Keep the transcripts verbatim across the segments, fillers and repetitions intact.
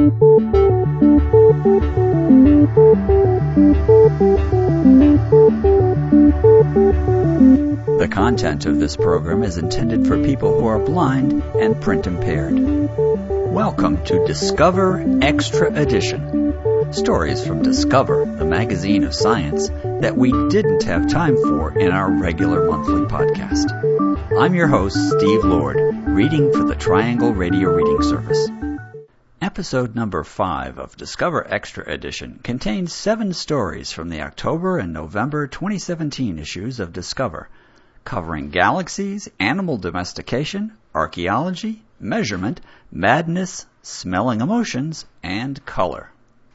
The content of this program is intended for people who are blind and print impaired. Welcome to Discover Extra Edition. Stories from Discover, the magazine of science, that we didn't have time for in our regular monthly podcast. I'm your host, Steve Lord, reading for the Triangle Radio Reading Service. Episode number five of Discover Extra Edition contains seven stories from the October and November twenty seventeen issues of Discover, covering galaxies, animal domestication, archaeology, measurement, madness, smelling emotions, and color.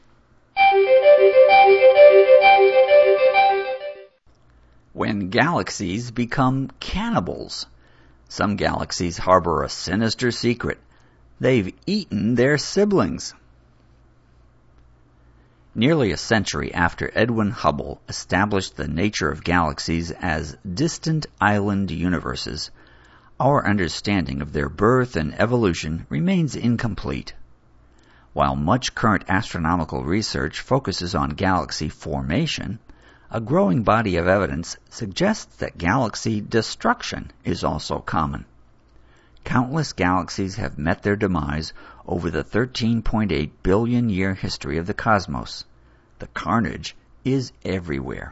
When galaxies become cannibals. Some galaxies harbor a sinister secret. They've eaten their siblings. Nearly a century after Edwin Hubble established the nature of galaxies as distant island universes, our understanding of their birth and evolution remains incomplete. While much current astronomical research focuses on galaxy formation, a growing body of evidence suggests that galaxy destruction is also common. Countless galaxies have met their demise over the thirteen point eight billion year history of the cosmos. The carnage is everywhere.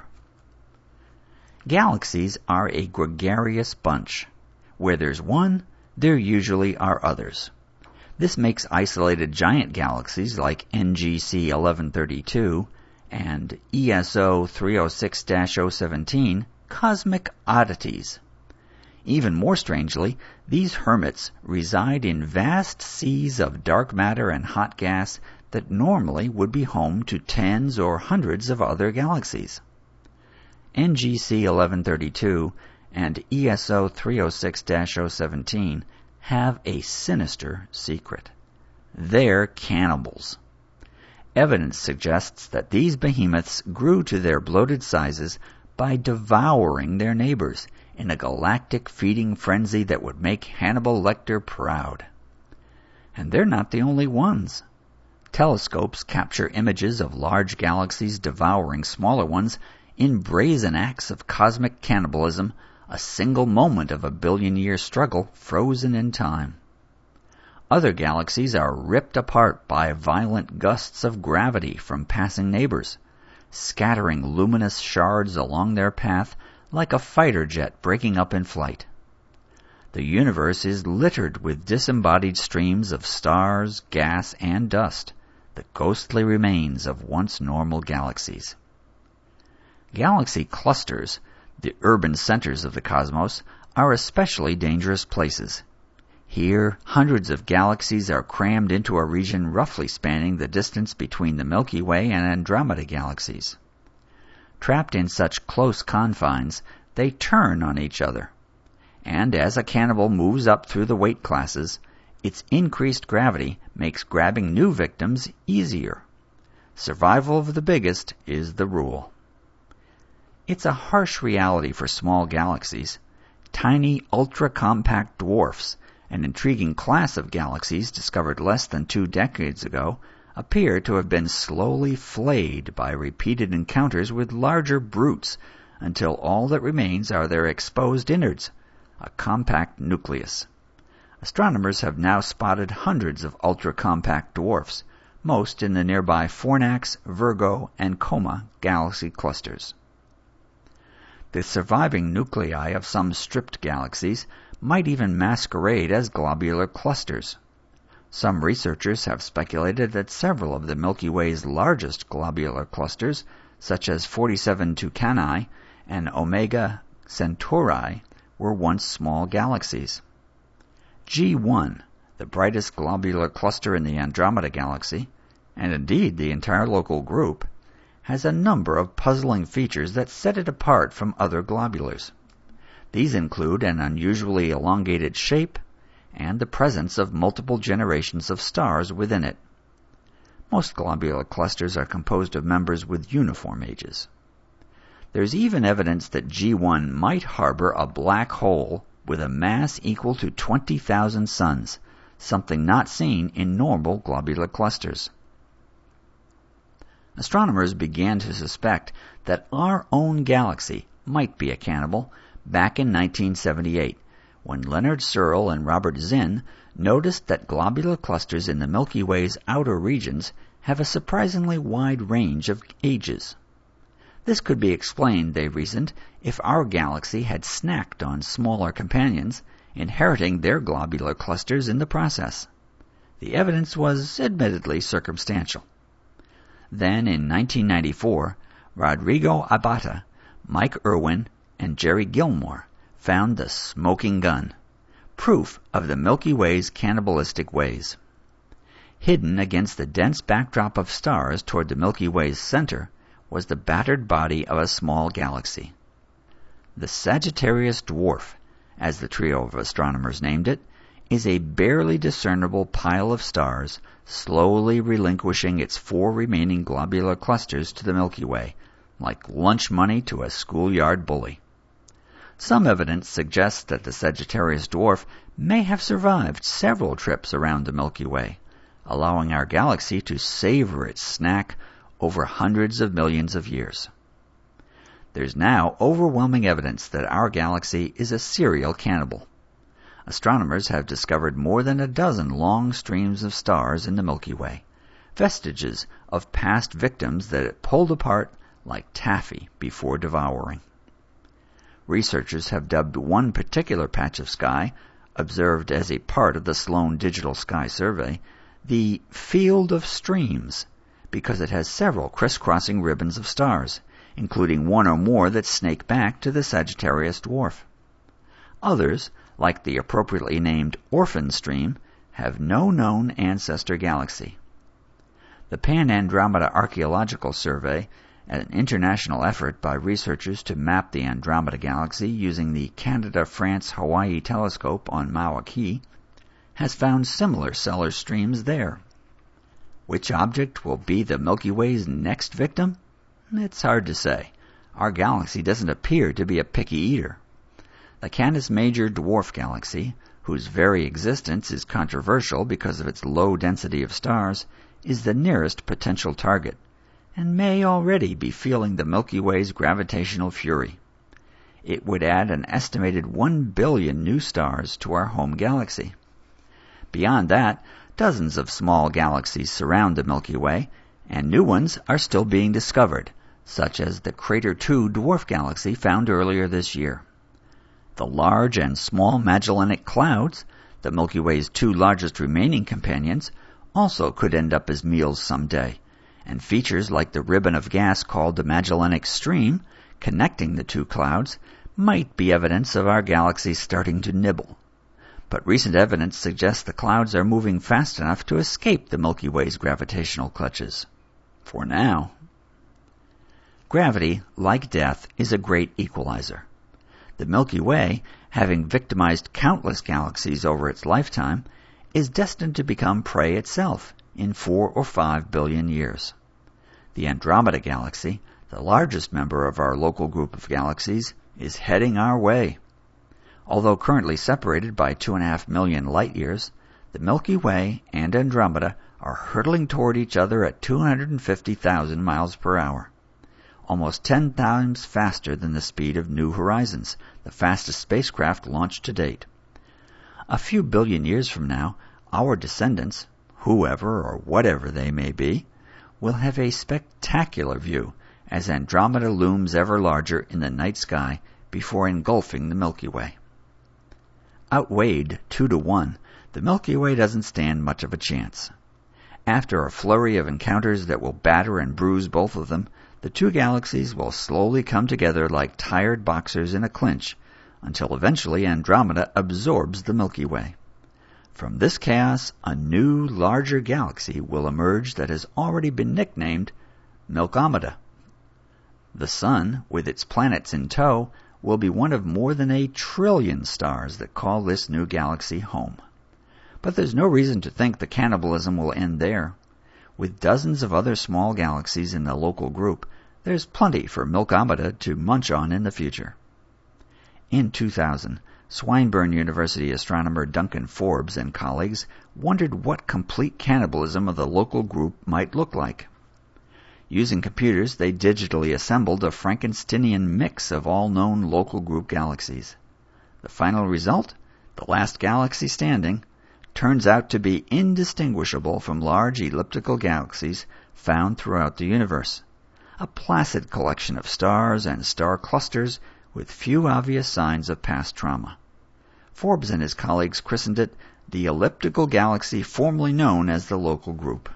Galaxies are a gregarious bunch. Where there's one, there usually are others. This makes isolated giant galaxies like N G C eleven thirty-two and E S O three oh six dash oh seventeen cosmic oddities. Even more strangely, these hermits reside in vast seas of dark matter and hot gas that normally would be home to tens or hundreds of other galaxies. N G C eleven thirty-two and E S O three oh six dash oh seventeen have a sinister secret. They're cannibals. Evidence suggests that these behemoths grew to their bloated sizes by devouring their neighbors in a galactic feeding frenzy that would make Hannibal Lecter proud. And they're not the only ones. Telescopes capture images of large galaxies devouring smaller ones in brazen acts of cosmic cannibalism, a single moment of a billion-year struggle frozen in time. Other galaxies are ripped apart by violent gusts of gravity from passing neighbors, scattering luminous shards along their path like a fighter jet breaking up in flight. The universe is littered with disembodied streams of stars, gas, and dust, the ghostly remains of once normal galaxies. Galaxy clusters, the urban centers of the cosmos, are especially dangerous places. Here, hundreds of galaxies are crammed into a region roughly spanning the distance between the Milky Way and Andromeda galaxies. Trapped in such close confines, they turn on each other. And as a cannibal moves up through the weight classes, its increased gravity makes grabbing new victims easier. Survival of the biggest is the rule. It's a harsh reality for small galaxies. Tiny, ultra-compact dwarfs, an intriguing class of galaxies discovered less than two decades ago, appear to have been slowly flayed by repeated encounters with larger brutes until all that remains are their exposed innards, a compact nucleus. Astronomers have now spotted hundreds of ultra-compact dwarfs, most in the nearby Fornax, Virgo, and Coma galaxy clusters. The surviving nuclei of some stripped galaxies might even masquerade as globular clusters. Some researchers have speculated that several of the Milky Way's largest globular clusters, such as forty-seven Tucanae and Omega Centauri, were once small galaxies. G one, the brightest globular cluster in the Andromeda galaxy, and indeed the entire local group, has a number of puzzling features that set it apart from other globulars. These include an unusually elongated shape and the presence of multiple generations of stars within it. Most globular clusters are composed of members with uniform ages. There's even evidence that G one might harbor a black hole with a mass equal to twenty thousand suns, something not seen in normal globular clusters. Astronomers began to suspect that our own galaxy might be a cannibal back in nineteen seventy-eight, when Leonard Searle and Robert Zinn noticed that globular clusters in the Milky Way's outer regions have a surprisingly wide range of ages. This could be explained, they reasoned, if our galaxy had snacked on smaller companions, inheriting their globular clusters in the process. The evidence was admittedly circumstantial. Then, in nineteen ninety-four, Rodrigo Abata, Mike Irwin, and Jerry Gilmore found the smoking gun, proof of the Milky Way's cannibalistic ways. Hidden against the dense backdrop of stars toward the Milky Way's center was the battered body of a small galaxy. The Sagittarius Dwarf, as the trio of astronomers named it, is a barely discernible pile of stars slowly relinquishing its four remaining globular clusters to the Milky Way, like lunch money to a schoolyard bully. Some evidence suggests that the Sagittarius Dwarf may have survived several trips around the Milky Way, allowing our galaxy to savor its snack over hundreds of millions of years. There's now overwhelming evidence that our galaxy is a serial cannibal. Astronomers have discovered more than a dozen long streams of stars in the Milky Way, vestiges of past victims that it pulled apart like taffy before devouring. Researchers have dubbed one particular patch of sky, observed as a part of the Sloan Digital Sky Survey, the Field of Streams, because it has several crisscrossing ribbons of stars, including one or more that snake back to the Sagittarius Dwarf. Others, like the appropriately named Orphan Stream, have no known ancestor galaxy. The Pan-Andromeda Archaeological Survey, an international effort by researchers to map the Andromeda Galaxy using the Canada-France-Hawaii telescope on Mauna Kea, has found similar stellar streams there. Which object will be the Milky Way's next victim? It's hard to say. Our galaxy doesn't appear to be a picky eater. The Canis Major dwarf galaxy, whose very existence is controversial because of its low density of stars, is the nearest potential target, and may already be feeling the Milky Way's gravitational fury. It would add an estimated one billion new stars to our home galaxy. Beyond that, dozens of small galaxies surround the Milky Way, and new ones are still being discovered, such as the Crater two dwarf galaxy found earlier this year. The Large and Small Magellanic Clouds, the Milky Way's two largest remaining companions, also could end up as meals someday, and features like the ribbon of gas called the Magellanic Stream, connecting the two clouds, might be evidence of our galaxy starting to nibble. But recent evidence suggests the clouds are moving fast enough to escape the Milky Way's gravitational clutches. For now. Gravity, like death, is a great equalizer. The Milky Way, having victimized countless galaxies over its lifetime, is destined to become prey itself in four or five billion years. The Andromeda Galaxy, the largest member of our local group of galaxies, is heading our way. Although currently separated by two and a half million light-years, the Milky Way and Andromeda are hurtling toward each other at two hundred fifty thousand miles per hour. Almost ten times faster than the speed of New Horizons, the fastest spacecraft launched to date. A few billion years from now, our descendants, whoever or whatever they may be, will have a spectacular view as Andromeda looms ever larger in the night sky before engulfing the Milky Way. Outweighed two to one, the Milky Way doesn't stand much of a chance. After a flurry of encounters that will batter and bruise both of them, the two galaxies will slowly come together like tired boxers in a clinch, until eventually Andromeda absorbs the Milky Way. From this chaos, a new, larger galaxy will emerge that has already been nicknamed Milkomeda. The Sun, with its planets in tow, will be one of more than a trillion stars that call this new galaxy home. But there's no reason to think the cannibalism will end there. With dozens of other small galaxies in the local group, there's plenty for Milkomeda to munch on in the future. In two thousand, Swinburne University astronomer Duncan Forbes and colleagues wondered what complete cannibalism of the local group might look like. Using computers, they digitally assembled a Frankensteinian mix of all known local group galaxies. The final result, the last galaxy standing, turns out to be indistinguishable from large elliptical galaxies found throughout the universe, a placid collection of stars and star clusters with few obvious signs of past trauma. Forbes and his colleagues christened it the elliptical galaxy formerly known as the local group.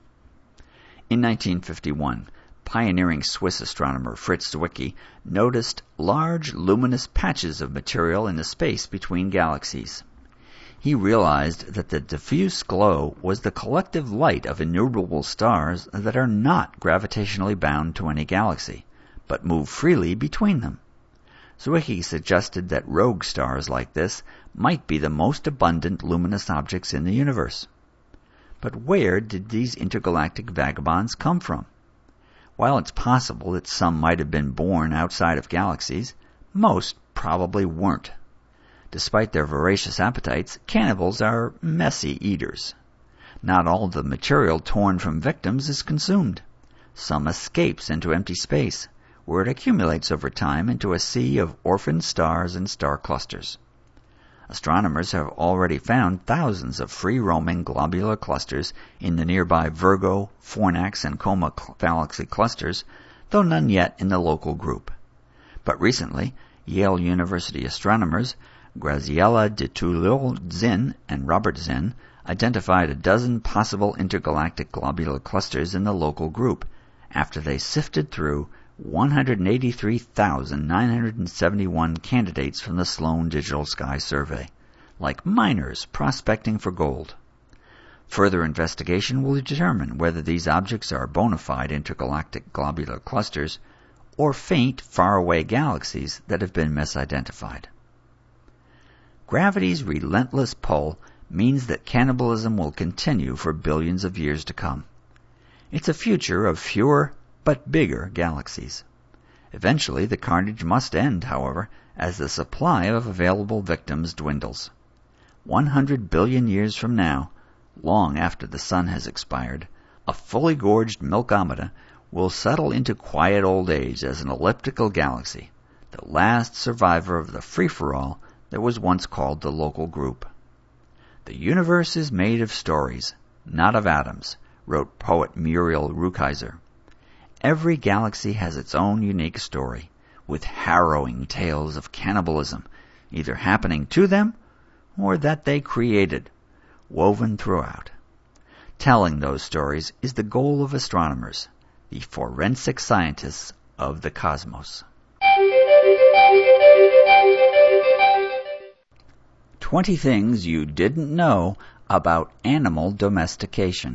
In nineteen fifty-one, pioneering Swiss astronomer Fritz Zwicky noticed large luminous patches of material in the space between galaxies. He realized that the diffuse glow was the collective light of innumerable stars that are not gravitationally bound to any galaxy, but move freely between them. Zwicky suggested that rogue stars like this might be the most abundant luminous objects in the universe. But where did these intergalactic vagabonds come from? While it's possible that some might have been born outside of galaxies, most probably weren't. Despite their voracious appetites, cannibals are messy eaters. Not all of the material torn from victims is consumed. Some escapes into empty space, where it accumulates over time into a sea of orphaned stars and star clusters. Astronomers have already found thousands of free-roaming globular clusters in the nearby Virgo, Fornax, and Coma galaxy clusters, though none yet in the local group. But recently, Yale University astronomers Graziella de Toulouse-Zinn and Robert Zinn identified a dozen possible intergalactic globular clusters in the local group after they sifted through one hundred eighty-three thousand nine hundred seventy-one candidates from the Sloan Digital Sky Survey, like miners prospecting for gold. Further investigation will determine whether these objects are bona fide intergalactic globular clusters or faint, faraway galaxies that have been misidentified. Gravity's relentless pull means that cannibalism will continue for billions of years to come. It's a future of fewer but bigger galaxies. Eventually, the carnage must end, however, as the supply of available victims dwindles. One hundred billion years from now, long after the sun has expired, a fully gorged Milkomeda will settle into quiet old age as an elliptical galaxy, the last survivor of the free-for-all that was once called the local group. The universe is made of stories, not of atoms, wrote poet Muriel Rukeyser. Every galaxy has its own unique story, with harrowing tales of cannibalism, either happening to them or that they created, woven throughout. Telling those stories is the goal of astronomers, the forensic scientists of the cosmos. twenty things you didn't know about animal domestication.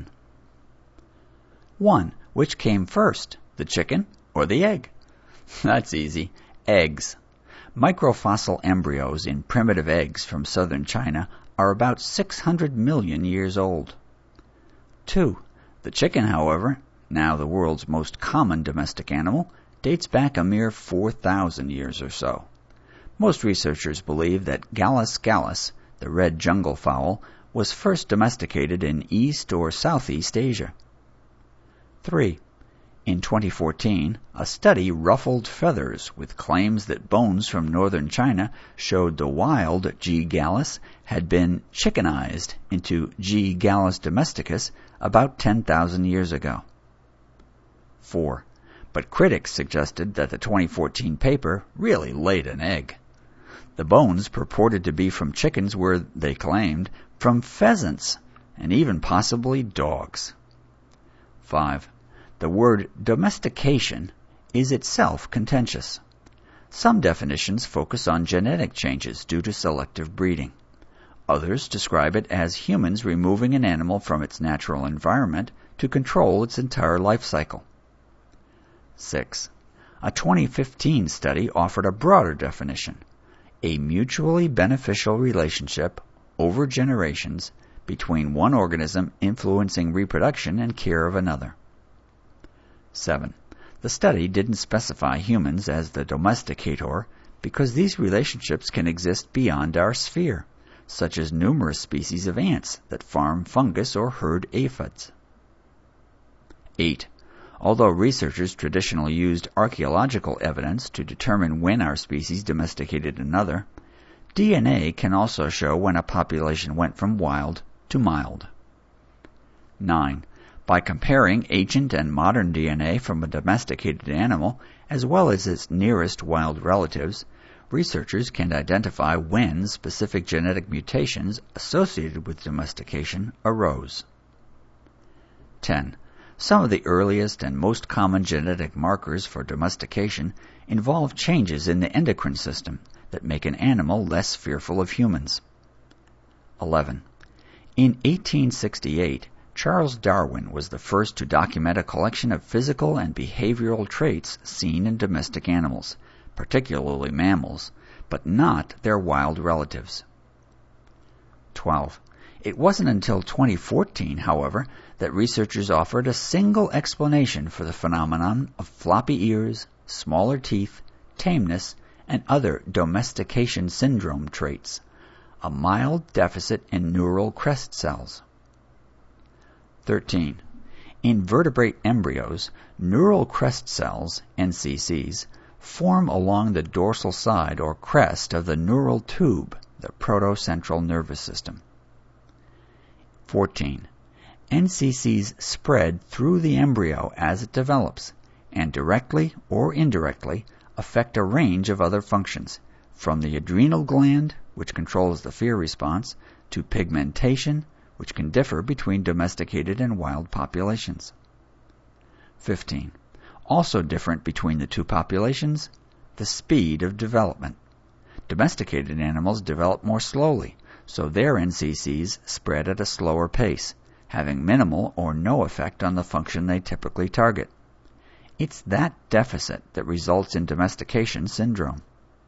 one. Which came first, the chicken or the egg? That's easy. Eggs. Microfossil embryos in primitive eggs from southern China are about six hundred million years old. two. The chicken, however, now the world's most common domestic animal, dates back a mere four thousand years or so. Most researchers believe that Gallus gallus, the red jungle fowl, was first domesticated in East or Southeast Asia. three. In twenty fourteen, a study ruffled feathers with claims that bones from northern China showed the wild G. gallus had been chickenized into G. gallus domesticus about ten thousand years ago. four. But critics suggested that the twenty fourteen paper really laid an egg. The bones purported to be from chickens were, they claimed, from pheasants, and even possibly dogs. five. The word domestication is itself contentious. Some definitions focus on genetic changes due to selective breeding. Others describe it as humans removing an animal from its natural environment to control its entire life cycle. six. A twenty fifteen study offered a broader definition, a mutually beneficial relationship over generations between one organism influencing reproduction and care of another. seven. The study didn't specify humans as the domesticator, because these relationships can exist beyond our sphere, such as numerous species of ants that farm fungus or herd aphids. eight. Although researchers traditionally used archaeological evidence to determine when our species domesticated another, D N A can also show when a population went from wild to mild. nine. By comparing ancient and modern D N A from a domesticated animal, as well as its nearest wild relatives, researchers can identify when specific genetic mutations associated with domestication arose. ten. Some of the earliest and most common genetic markers for domestication involve changes in the endocrine system that make an animal less fearful of humans. eleven. In eighteen sixty-eight, Charles Darwin was the first to document a collection of physical and behavioral traits seen in domestic animals, particularly mammals, but not their wild relatives. twelve. It wasn't until twenty fourteen, however, that researchers offered a single explanation for the phenomenon of floppy ears, smaller teeth, tameness, and other domestication syndrome traits, a mild deficit in neural crest cells. thirteen. In vertebrate embryos, neural crest cells, N C Cs, form along the dorsal side or crest of the neural tube, the protocentral nervous system. fourteen. N C Cs spread through the embryo as it develops, and directly or indirectly affect a range of other functions, from the adrenal gland, which controls the fear response, to pigmentation, which can differ between domesticated and wild populations. fifteen. Also different between the two populations, the speed of development. Domesticated animals develop more slowly, so their N C Cs spread at a slower pace, having minimal or no effect on the function they typically target. It's that deficit that results in domestication syndrome.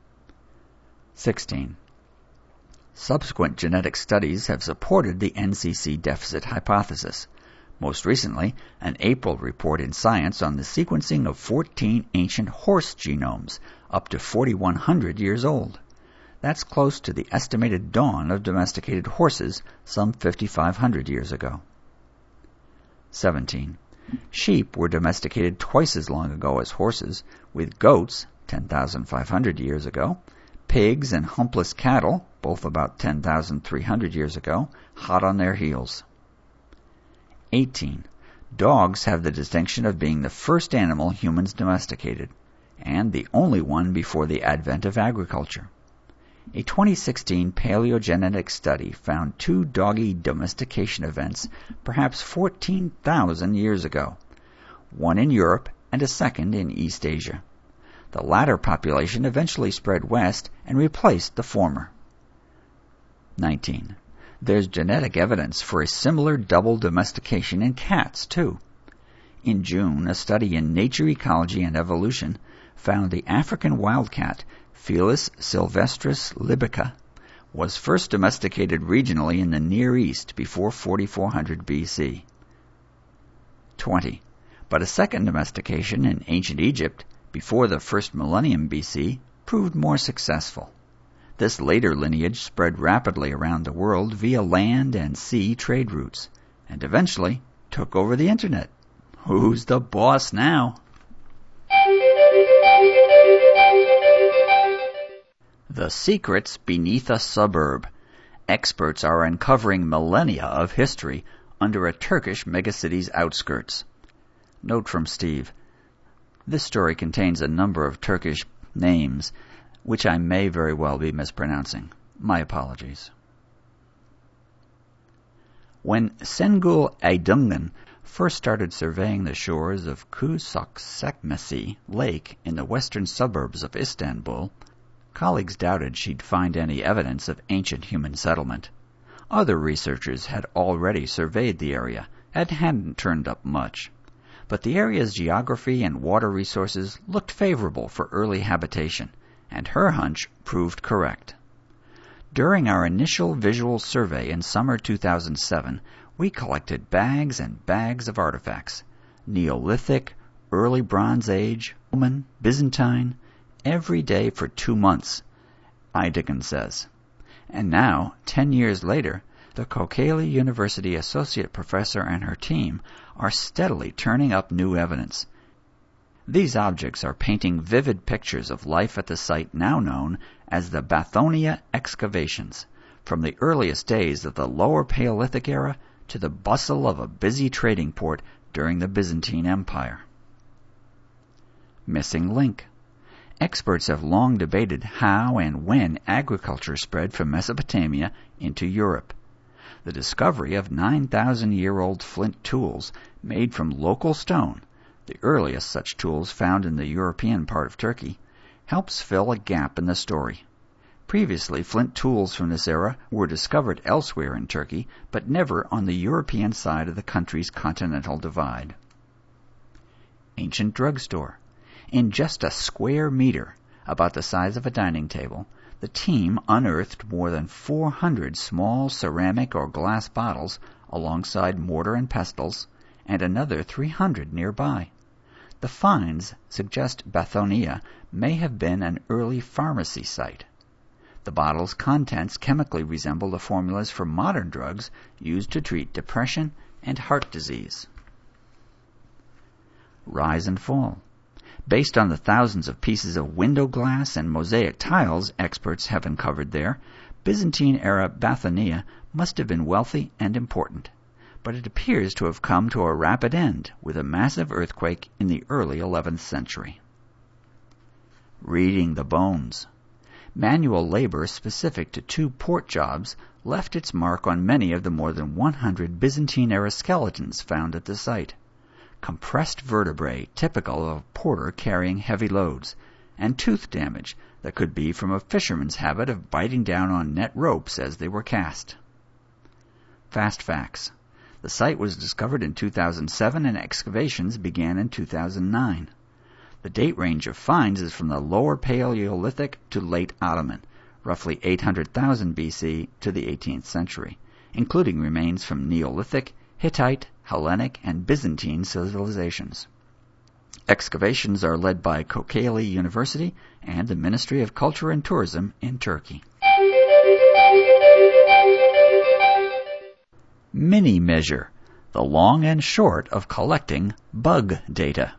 sixteen. Subsequent genetic studies have supported the N C C deficit hypothesis. Most recently, an April report in Science on the sequencing of fourteen ancient horse genomes, up to forty-one hundred years old. That's close to the estimated dawn of domesticated horses some fifty-five hundred years ago. seventeen. Sheep were domesticated twice as long ago as horses, with goats, ten thousand five hundred years ago, pigs and humpless cattle, both about ten thousand three hundred years ago, hot on their heels. eighteen. Dogs have the distinction of being the first animal humans domesticated, and the only one before the advent of agriculture. A twenty sixteen paleogenetic study found two doggy domestication events perhaps fourteen thousand years ago, one in Europe and a second in East Asia. The latter population eventually spread west and replaced the former. nineteen. There's genetic evidence for a similar double domestication in cats, too. In June, a study in Nature, Ecology, and Evolution found the African wildcat, Felis sylvestris libica, was first domesticated regionally in the Near East before forty-four hundred B C. twenty. But a second domestication in ancient Egypt, before the first millennium B C, proved more successful. This later lineage spread rapidly around the world via land and sea trade routes, and eventually took over the internet. Who's the boss now? The secrets beneath a suburb. Experts are uncovering millennia of history under a Turkish megacity's outskirts. Note from Steve. This story contains a number of Turkish names, which I may very well be mispronouncing. My apologies. When Sengül Aydıngan first started surveying the shores of Kuşakçekmece Lake in the western suburbs of Istanbul, colleagues doubted she'd find any evidence of ancient human settlement. Other researchers had already surveyed the area and hadn't turned up much. But the area's geography and water resources looked favorable for early habitation, and her hunch proved correct. During our initial visual survey in summer two thousand seven, we collected bags and bags of artifacts: Neolithic, Early Bronze Age, Roman, Byzantine, every day for two months, Idegen says. And now, ten years later, the Kocaeli University associate professor and her team are steadily turning up new evidence. These objects are painting vivid pictures of life at the site now known as the Bathonia excavations, from the earliest days of the Lower Paleolithic era to the bustle of a busy trading port during the Byzantine Empire. Missing link. Experts have long debated how and when agriculture spread from Mesopotamia into Europe. The discovery of nine thousand year old flint tools made from local stone, the earliest such tools found in the European part of Turkey, helps fill a gap in the story. Previously, flint tools from this era were discovered elsewhere in Turkey, but never on the European side of the country's continental divide. Ancient drugstore. In just a square meter, about the size of a dining table, the team unearthed more than four hundred small ceramic or glass bottles alongside mortar and pestles, and another three hundred nearby. The finds suggest Bathonia may have been an early pharmacy site. The bottle's contents chemically resemble the formulas for modern drugs used to treat depression and heart disease. Rise and fall. Based on the thousands of pieces of window glass and mosaic tiles experts have uncovered there, Byzantine-era Bathonia must have been wealthy and important, but it appears to have come to a rapid end with a massive earthquake in the early eleventh century. Reading the bones. Manual labor specific to two port jobs left its mark on many of the more than one hundred Byzantine-era skeletons found at the site. Compressed vertebrae typical of a porter carrying heavy loads, and tooth damage that could be from a fisherman's habit of biting down on net ropes as they were cast. Fast facts. The site was discovered in two thousand seven and excavations began in two thousand nine. The date range of finds is from the Lower Paleolithic to Late Ottoman, roughly eight hundred thousand B C to the eighteenth century, including remains from Neolithic, Hittite, Hellenic, and Byzantine civilizations. Excavations are led by Kocaeli University and the Ministry of Culture and Tourism in Turkey. Mini-measure, the long and short of collecting bug data.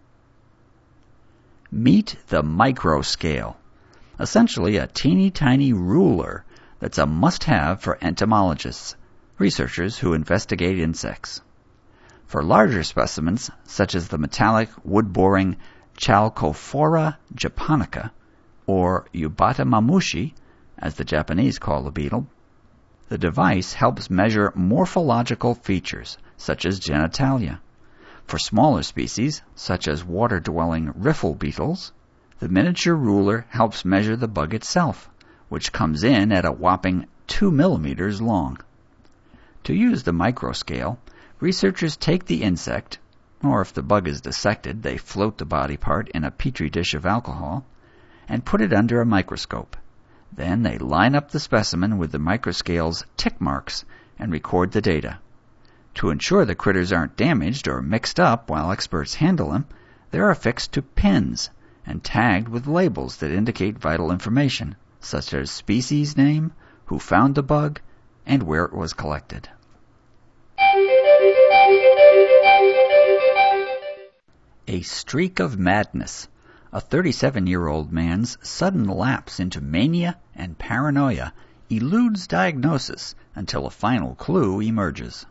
Meet the microscale, essentially a teeny-tiny ruler that's a must-have for entomologists, researchers who investigate insects. For larger specimens, such as the metallic wood-boring Chalcophora japonica, or Yubata mamushi, as the Japanese call the beetle, the device helps measure morphological features, such as genitalia. For smaller species, such as water-dwelling riffle beetles, the miniature ruler helps measure the bug itself, which comes in at a whopping two millimeters long. To use the microscale, researchers take the insect, or if the bug is dissected, they float the body part in a petri dish of alcohol, and put it under a microscope. Then they line up the specimen with the microscale's tick marks and record the data. To ensure the critters aren't damaged or mixed up while experts handle them, they are affixed to pins and tagged with labels that indicate vital information, such as species name, who found the bug, and where it was collected. A streak of madness. A thirty-seven-year-old man's sudden lapse into mania and paranoia eludes diagnosis until a final clue emerges.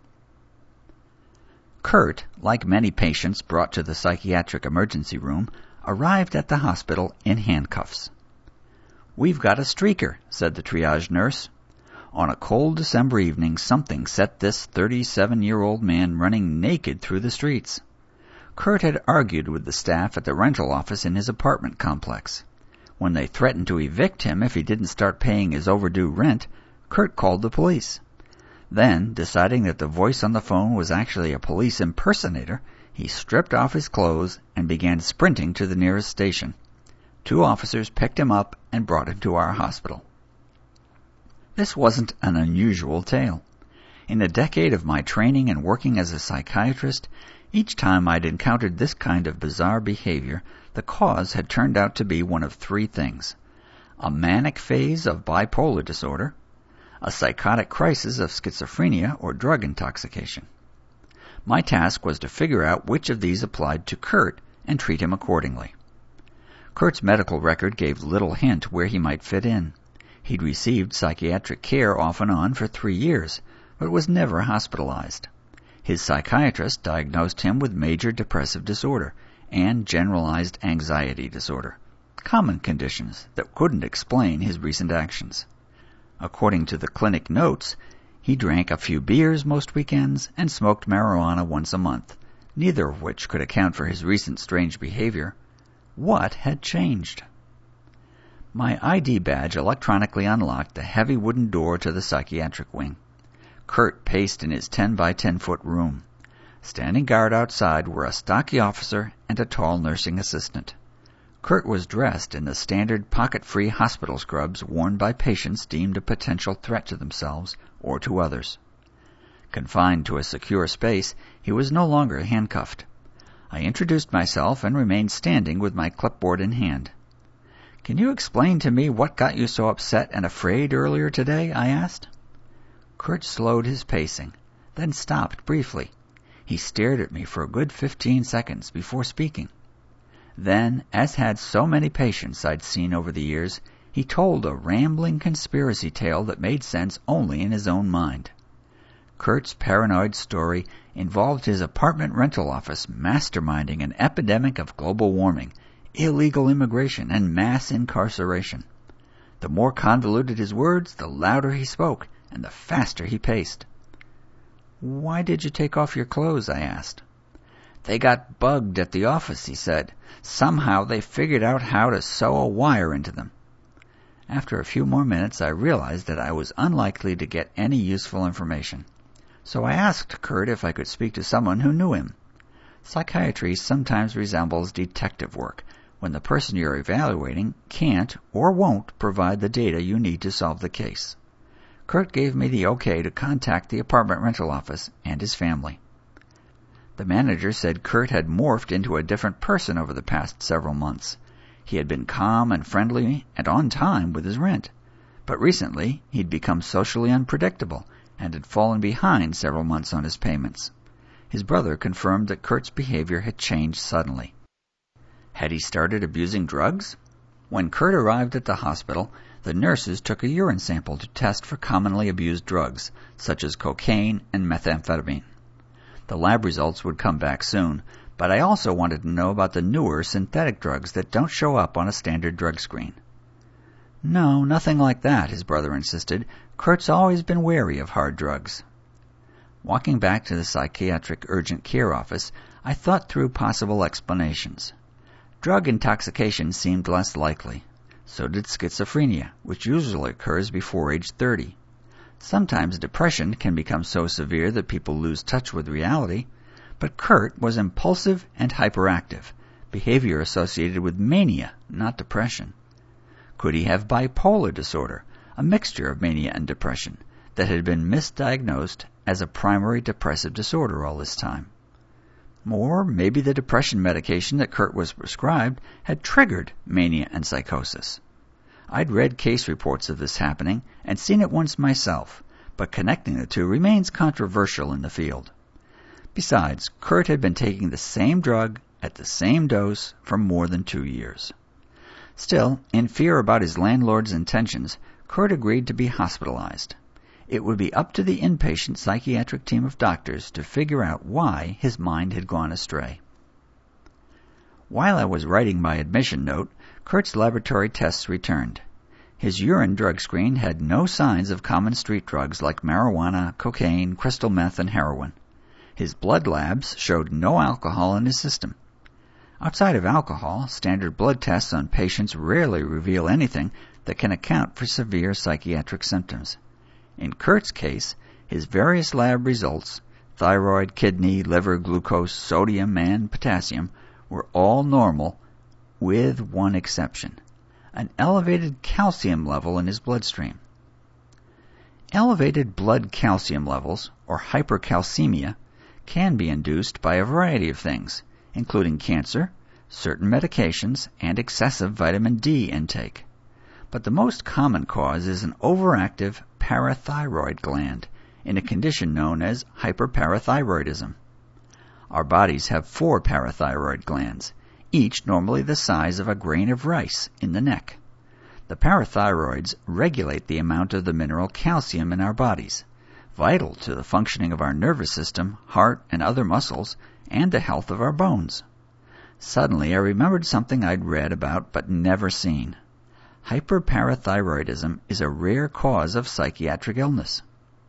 Kurt, like many patients brought to the psychiatric emergency room, arrived at the hospital in handcuffs. "We've got a streaker," said the triage nurse. On a cold December evening, something set this thirty-seven-year-old man running naked through the streets. Kurt had argued with the staff at the rental office in his apartment complex. When they threatened to evict him if he didn't start paying his overdue rent, Kurt called the police. Then, deciding that the voice on the phone was actually a police impersonator, he stripped off his clothes and began sprinting to the nearest station. Two officers picked him up and brought him to our hospital. This wasn't an unusual tale. In a decade of my training and working as a psychiatrist, Each time I'd encountered this kind of bizarre behavior, the cause had turned out to be one of three things: a manic phase of bipolar disorder, a psychotic crisis of schizophrenia or drug intoxication. My task was to figure out which of these applied to Kurt and treat him accordingly. Kurt's medical record gave little hint where he might fit in. He'd received psychiatric care off and on for three years, but was never hospitalized. His psychiatrist diagnosed him with major depressive disorder and generalized anxiety disorder, common conditions that couldn't explain his recent actions. According to the clinic notes, he drank a few beers most weekends and smoked marijuana once a month, neither of which could account for his recent strange behavior. What had changed? My I D badge electronically unlocked the heavy wooden door to the psychiatric wing. Kurt paced in his ten by ten foot room. Standing guard outside were a stocky officer and a tall nursing assistant. Kurt was dressed in the standard pocket-free hospital scrubs worn by patients deemed a potential threat to themselves or to others. Confined to a secure space, he was no longer handcuffed. I introduced myself and remained standing with my clipboard in hand. "Can you explain to me what got you so upset and afraid earlier today?" I asked. Kurt slowed his pacing, then stopped briefly. He stared at me for a good fifteen seconds before speaking. Then, as had so many patients I'd seen over the years, he told a rambling conspiracy tale that made sense only in his own mind. Kurt's paranoid story involved his apartment rental office masterminding an epidemic of global warming, illegal immigration, and mass incarceration. The more convoluted his words, the louder he spoke, and the faster he paced. "Why did you take off your clothes?" I asked. "They got bugged at the office," he said. "Somehow they figured out how to sew a wire into them." After a few more minutes, I realized that I was unlikely to get any useful information. So I asked Kurt if I could speak to someone who knew him. Psychiatry sometimes resembles detective work, when the person you're evaluating can't or won't provide the data you need to solve the case. Kurt gave me the okay to contact the apartment rental office and his family. The manager said Kurt had morphed into a different person over the past several months. He had been calm and friendly and on time with his rent, but recently he'd become socially unpredictable and had fallen behind several months on his payments. His brother confirmed that Kurt's behavior had changed suddenly. Had he started abusing drugs? When Kurt arrived at the hospital, the nurses took a urine sample to test for commonly abused drugs, such as cocaine and methamphetamine. The lab results would come back soon, but I also wanted to know about the newer synthetic drugs that don't show up on a standard drug screen. "No, nothing like that," his brother insisted. "Kurt's always been wary of hard drugs." Walking back to the psychiatric urgent care office, I thought through possible explanations. Drug intoxication seemed less likely. So did schizophrenia, which usually occurs before age thirty. Sometimes depression can become so severe that people lose touch with reality, but Kurt was impulsive and hyperactive, behavior associated with mania, not depression. Could he have bipolar disorder, a mixture of mania and depression, that had been misdiagnosed as a primary depressive disorder all this time? Or maybe the depression medication that Kurt was prescribed had triggered mania and psychosis. I'd read case reports of this happening and seen it once myself, but connecting the two remains controversial in the field. Besides, Kurt had been taking the same drug at the same dose for more than two years. Still, in fear about his landlord's intentions, Kurt agreed to be hospitalized. It would be up to the inpatient psychiatric team of doctors to figure out why his mind had gone astray. While I was writing my admission note, Kurt's laboratory tests returned. His urine drug screen had no signs of common street drugs like marijuana, cocaine, crystal meth, and heroin. His blood labs showed no alcohol in his system. Outside of alcohol, standard blood tests on patients rarely reveal anything that can account for severe psychiatric symptoms. In Kurt's case, his various lab results, thyroid, kidney, liver, glucose, sodium, and potassium, were all normal, with one exception: an elevated calcium level in his bloodstream. Elevated blood calcium levels, or hypercalcemia, can be induced by a variety of things, including cancer, certain medications, and excessive vitamin D intake. But the most common cause is an overactive parathyroid gland in a condition known as hyperparathyroidism. Our bodies have four parathyroid glands, each normally the size of a grain of rice in the neck. The parathyroids regulate the amount of the mineral calcium in our bodies, vital to the functioning of our nervous system, heart, and other muscles, and the health of our bones. Suddenly, I remembered something I'd read about but never seen. Hyperparathyroidism is a rare cause of psychiatric illness.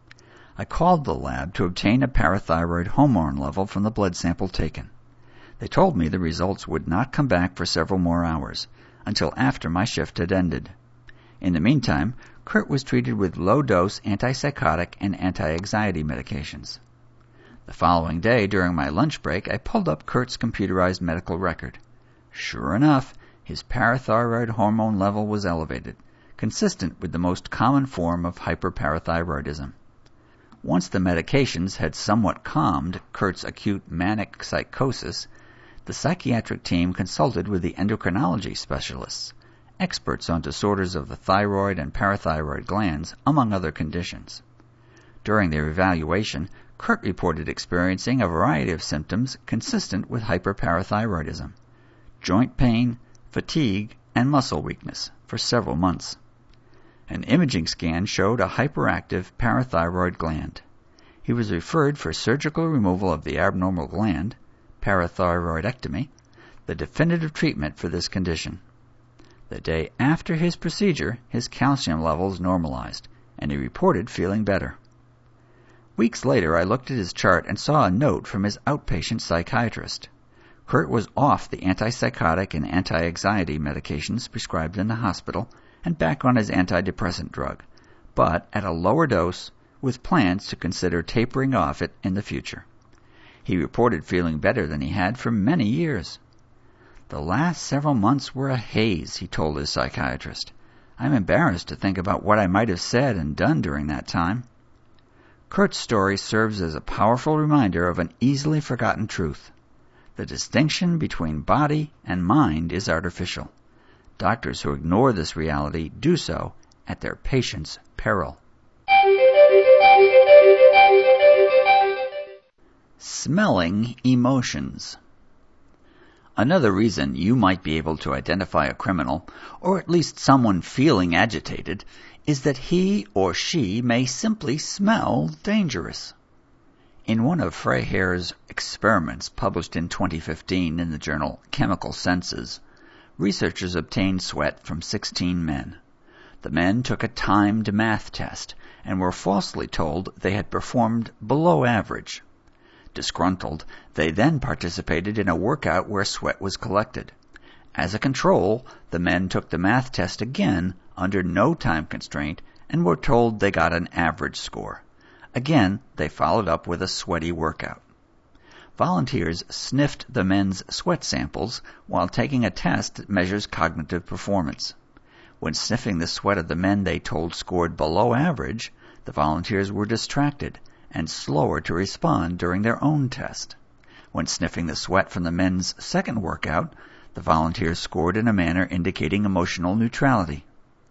I called the lab to obtain a parathyroid hormone level from the blood sample taken. They told me the results would not come back for several more hours, until after my shift had ended. In the meantime, Kurt was treated with low-dose antipsychotic and anti-anxiety medications. The following day, during my lunch break, I pulled up Kurt's computerized medical record. Sure enough, his parathyroid hormone level was elevated, consistent with the most common form of hyperparathyroidism. Once the medications had somewhat calmed Kurt's acute manic psychosis, the psychiatric team consulted with the endocrinology specialists, experts on disorders of the thyroid and parathyroid glands, among other conditions. During their evaluation, Kurt reported experiencing a variety of symptoms consistent with hyperparathyroidism: joint pain, fatigue, and muscle weakness for several months. An imaging scan showed a hyperactive parathyroid gland. He was referred for surgical removal of the abnormal gland, parathyroidectomy, the definitive treatment for this condition. The day after his procedure, his calcium levels normalized, and he reported feeling better. Weeks later, I looked at his chart and saw a note from his outpatient psychiatrist. Kurt was off the antipsychotic and anti-anxiety medications prescribed in the hospital and back on his antidepressant drug, but at a lower dose with plans to consider tapering off it in the future. He reported feeling better than he had for many years. The last several months were a haze, he told his psychiatrist. I'm embarrassed to think about what I might have said and done during that time. Kurt's story serves as a powerful reminder of an easily forgotten truth. The distinction between body and mind is artificial. Doctors who ignore this reality do so at their patients' peril. Smelling emotions. Another reason you might be able to identify a criminal, or at least someone feeling agitated, is that he or she may simply smell dangerous. In one of Freiherr's experiments published in twenty fifteen in the journal Chemical Senses, researchers obtained sweat from sixteen men. The men took a timed math test and were falsely told they had performed below average. Disgruntled, they then participated in a workout where sweat was collected. As a control, the men took the math test again under no time constraint and were told they got an average score. Again, they followed up with a sweaty workout. Volunteers sniffed the men's sweat samples while taking a test that measures cognitive performance. When sniffing the sweat of the men they told scored below average, the volunteers were distracted and slower to respond during their own test. When sniffing the sweat from the men's second workout, the volunteers scored in a manner indicating emotional neutrality.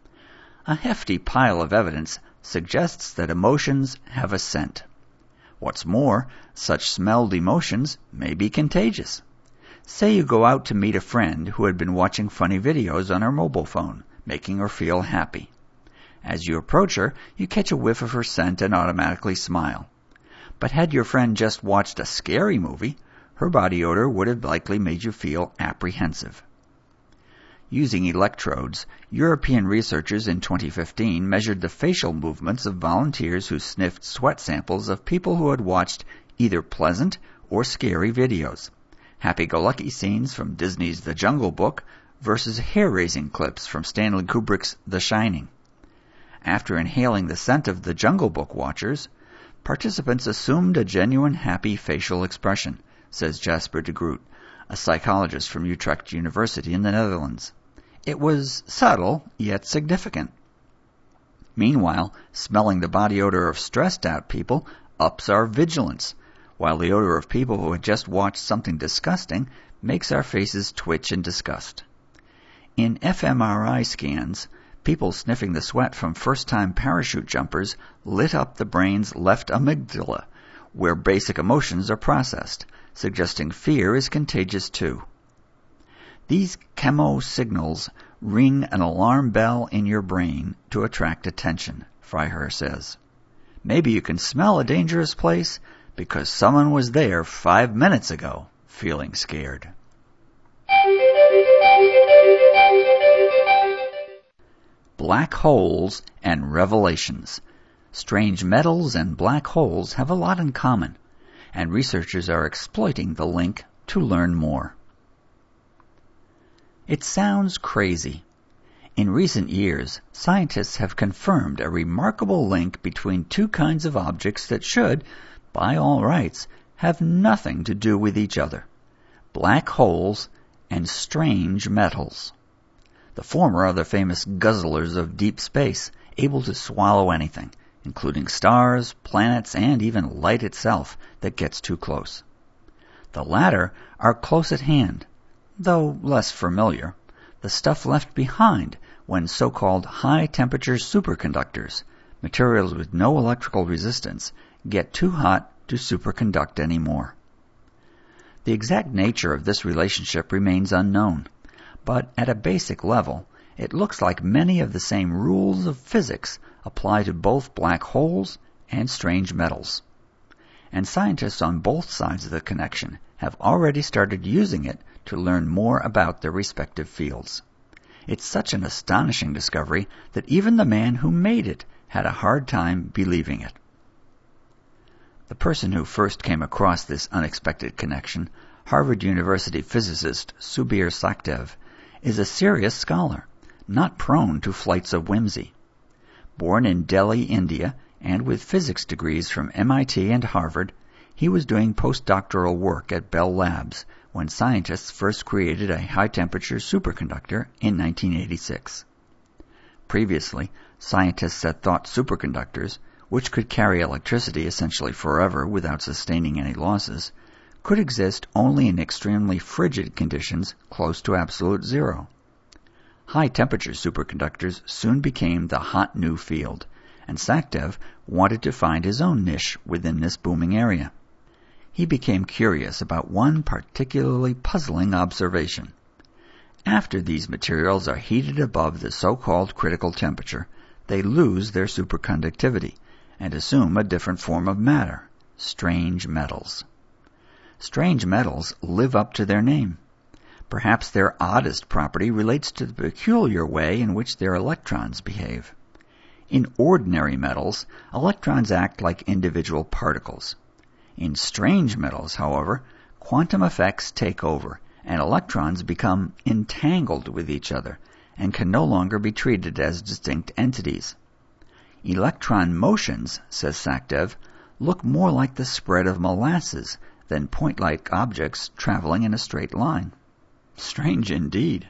A hefty pile of evidence suggests that emotions have a scent. What's more, such smelled emotions may be contagious. Say you go out to meet a friend who had been watching funny videos on her mobile phone, making her feel happy. As you approach her, you catch a whiff of her scent and automatically smile. But had your friend just watched a scary movie, her body odor would have likely made you feel apprehensive. Using electrodes, European researchers in twenty fifteen measured the facial movements of volunteers who sniffed sweat samples of people who had watched either pleasant or scary videos, happy-go-lucky scenes from Disney's The Jungle Book versus hair-raising clips from Stanley Kubrick's The Shining. After inhaling the scent of The Jungle Book watchers, participants assumed a genuine happy facial expression, says Jasper de Groot, a psychologist from Utrecht University in the Netherlands. It was subtle, yet significant. Meanwhile, smelling the body odor of stressed-out people ups our vigilance, while the odor of people who had just watched something disgusting makes our faces twitch in disgust. In fMRI scans, people sniffing the sweat from first-time parachute jumpers lit up the brain's left amygdala, where basic emotions are processed, suggesting fear is contagious too. These chemo signals ring an alarm bell in your brain to attract attention, Freiherr says. Maybe you can smell a dangerous place because someone was there five minutes ago feeling scared. Black holes and revelations. Strange metals and black holes have a lot in common, and researchers are exploiting the link to learn more. It sounds crazy. In recent years, scientists have confirmed a remarkable link between two kinds of objects that should, by all rights, have nothing to do with each other: black holes and strange metals. The former are the famous guzzlers of deep space, able to swallow anything, including stars, planets, and even light itself that gets too close. The latter are close at hand, though less familiar, the stuff left behind when so-called high-temperature superconductors, materials with no electrical resistance, get too hot to superconduct anymore. The exact nature of this relationship remains unknown, but at a basic level, it looks like many of the same rules of physics apply to both black holes and strange metals. And scientists on both sides of the connection have already started using it to learn more about their respective fields. It's such an astonishing discovery that even the man who made it had a hard time believing it. The person who first came across this unexpected connection, Harvard University physicist Subir Sachdev, is a serious scholar, not prone to flights of whimsy. Born in Delhi, India, and with physics degrees from M I T and Harvard, he was doing postdoctoral work at Bell Labs when scientists first created a high-temperature superconductor in nineteen eighty-six. Previously, scientists had thought superconductors, which could carry electricity essentially forever without sustaining any losses, could exist only in extremely frigid conditions close to absolute zero. High-temperature superconductors soon became the hot new field, and Sachdev wanted to find his own niche within this booming area. He became curious about one particularly puzzling observation. After these materials are heated above the so-called critical temperature, they lose their superconductivity and assume a different form of matter, strange metals. Strange metals live up to their name. Perhaps their oddest property relates to the peculiar way in which their electrons behave. In ordinary metals, electrons act like individual particles. In strange metals, however, quantum effects take over, and electrons become entangled with each other and can no longer be treated as distinct entities. Electron motions, says Sachdev, look more like the spread of molasses than point-like objects traveling in a straight line. Strange indeed.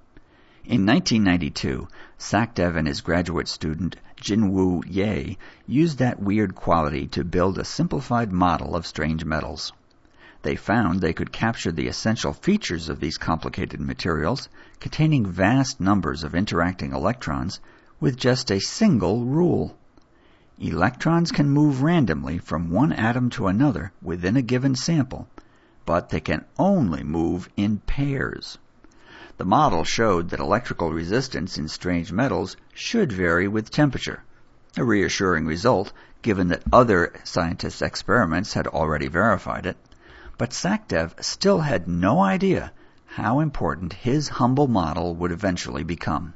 In nineteen ninety-two, Sachdev and his graduate student Jinwoo Ye used that weird quality to build a simplified model of strange metals. They found they could capture the essential features of these complicated materials, containing vast numbers of interacting electrons, with just a single rule. Electrons can move randomly from one atom to another within a given sample, but they can only move in pairs. The model showed that electrical resistance in strange metals should vary with temperature, a reassuring result given that other scientists' experiments had already verified it, but Sachdev still had no idea how important his humble model would eventually become.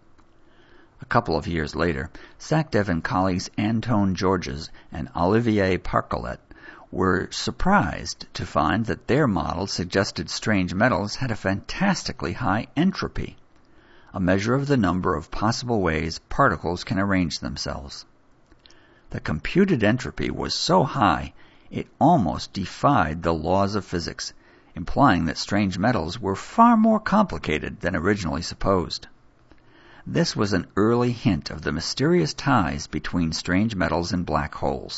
A couple of years later, Sachdev and colleagues Anton Georges and Olivier Parcolet were surprised to find that their model suggested strange metals had a fantastically high entropy, a measure of the number of possible ways particles can arrange themselves. The computed entropy was so high it almost defied the laws of physics, implying that strange metals were far more complicated than originally supposed. This was an early hint of the mysterious ties between strange metals and black holes,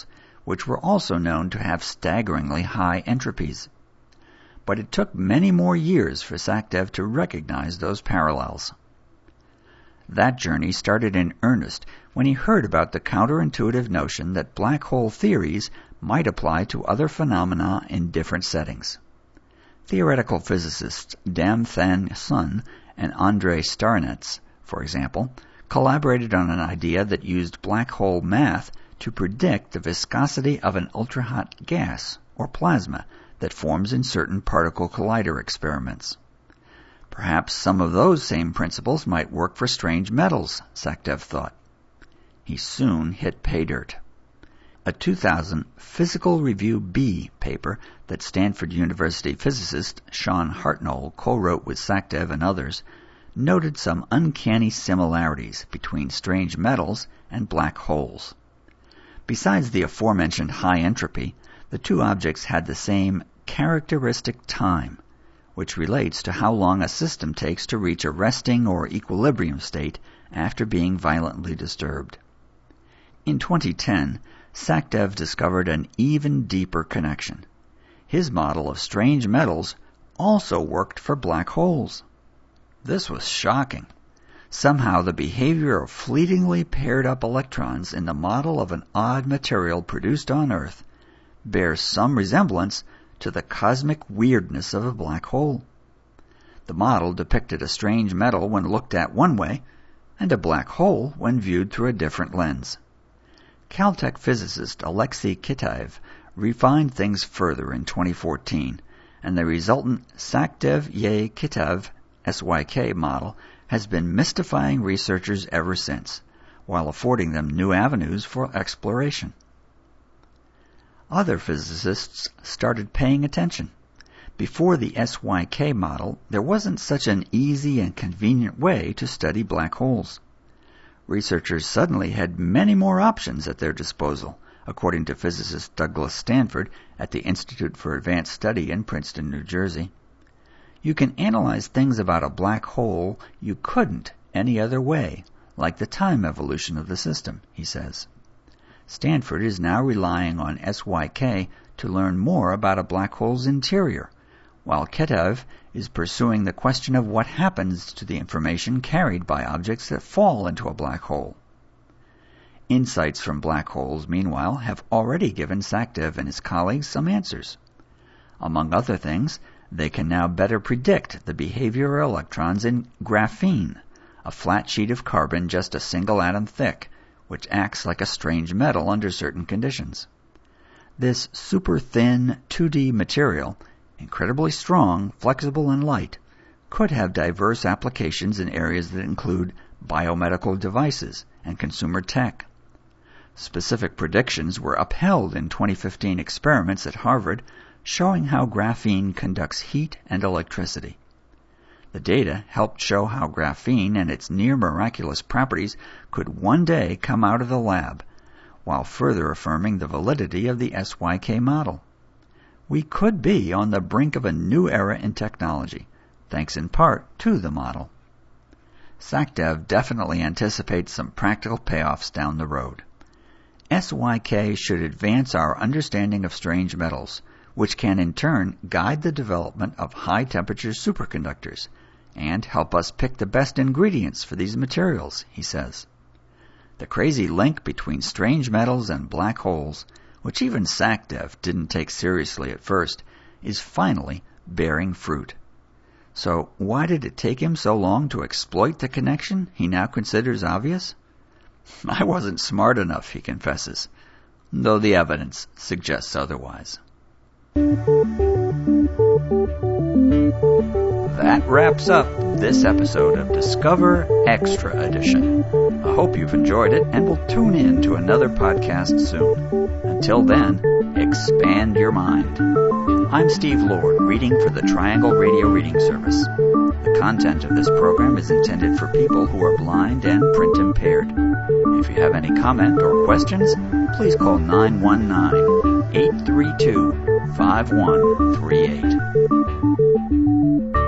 which were also known to have staggeringly high entropies. But it took many more years for Sachdev to recognize those parallels. That journey started in earnest when he heard about the counterintuitive notion that black hole theories might apply to other phenomena in different settings. Theoretical physicists Dam-Thanh Son and Andrei Starnets, for example, collaborated on an idea that used black hole math to predict the viscosity of an ultra-hot gas, or plasma, that forms in certain particle collider experiments. Perhaps some of those same principles might work for strange metals, Sachdev thought. He soon hit pay dirt. A two thousand Physical Review B paper that Stanford University physicist Sean Hartnoll co-wrote with Sachdev and others noted some uncanny similarities between strange metals and black holes. Besides the aforementioned high entropy, the two objects had the same characteristic time, which relates to how long a system takes to reach a resting or equilibrium state after being violently disturbed. In twenty ten, Sachdev discovered an even deeper connection. His model of strange metals also worked for black holes. This was shocking. Somehow the behavior of fleetingly paired-up electrons in the model of an odd material produced on Earth bears some resemblance to the cosmic weirdness of a black hole. The model depicted a strange metal when looked at one way, and a black hole when viewed through a different lens. Caltech physicist Alexei Kitaev refined things further in twenty fourteen, and the resultant Sachdev-Ye-Kitaev S Y K model has been mystifying researchers ever since, while affording them new avenues for exploration. Other physicists started paying attention. Before the S Y K model, there wasn't such an easy and convenient way to study black holes. Researchers suddenly had many more options at their disposal, according to physicist Douglas Stanford at the Institute for Advanced Study in Princeton, New Jersey. You can analyze things about a black hole you couldn't any other way, like the time evolution of the system, he says. Stanford is now relying on S Y K to learn more about a black hole's interior, while Kitaev is pursuing the question of what happens to the information carried by objects that fall into a black hole. Insights from black holes, meanwhile, have already given Sachdev and his colleagues some answers. Among other things, they can now better predict the behavior of electrons in graphene, a flat sheet of carbon just a single atom thick, which acts like a strange metal under certain conditions. This super-thin two D material, incredibly strong, flexible, and light, could have diverse applications in areas that include biomedical devices and consumer tech. Specific predictions were upheld in twenty fifteen experiments at Harvard showing how graphene conducts heat and electricity. The data helped show how graphene and its near-miraculous properties could one day come out of the lab, while further affirming the validity of the S Y K model. We could be on the brink of a new era in technology, thanks in part to the model. Sachdev definitely anticipates some practical payoffs down the road. S Y K should advance our understanding of strange metals, which can in turn guide the development of high-temperature superconductors and help us pick the best ingredients for these materials, he says. The crazy link between strange metals and black holes, which even Sachdev didn't take seriously at first, is finally bearing fruit. So why did it take him so long to exploit the connection he now considers obvious? I wasn't smart enough, he confesses, though the evidence suggests otherwise. That wraps up this episode of Discover Extra Edition. I hope you've enjoyed it and will tune in to another podcast soon. Until then, expand your mind. I'm Steve Lord, reading for the Triangle Radio Reading Service. The content of this program is intended for people who are blind and print impaired. If you have any comment or questions, please call nine one nine, eight three two, five one three eight.